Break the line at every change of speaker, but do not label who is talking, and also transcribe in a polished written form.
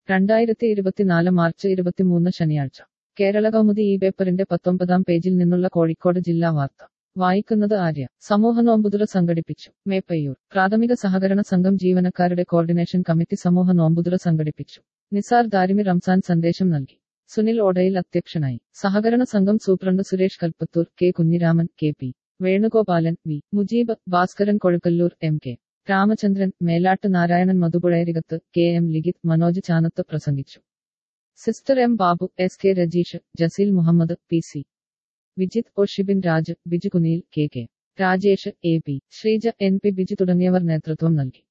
2024 March 23 ശനിയാഴ്ച കേരള കൗമുദി ഈ പേപ്പറിന്റെ 19-ാം പേജിൽ നിന്നുള്ള കോഴിക്കോട് ജില്ലാ വാർത്ത വായിക്കുന്നത് ആര്യ. സമൂഹ നോമ്പുതുറ സംഘടിപ്പിച്ചു. മേപ്പയ്യൂർ പ്രാഥമിക സഹകരണ സംഘം ജീവനക്കാരുടെ കോർഡിനേഷൻ കമ്മിറ്റി സമൂഹ നോമ്പുതുറ സംഘടിപ്പിച്ചു. നിസാർ ദാരിമി റംസാൻ സന്ദേശം നൽകി. സുനിൽ ഓടയിൽ അധ്യക്ഷനായി. സഹകരണ സംഘം superintendent Suresh Kalpathur, K Kunhiraman, K P Venugopalan, V Mujeeb, Bhaskaran Kozhukkallur, M K Ramachandran, Melattu Narayanan, Madhupuzhayarikath, K M Likhith, Manoj Chanath പ്രസംഗിച്ചു. Sister M Babu, S K Rajeesh, Jaseel Muhammad, P C Vijith, O Shibin Raj, Biju Kuniyil, K K Rajesh, A P Sreeja, N P Biju തുടങ്ങിയവർ നേതൃത്വം നൽകി.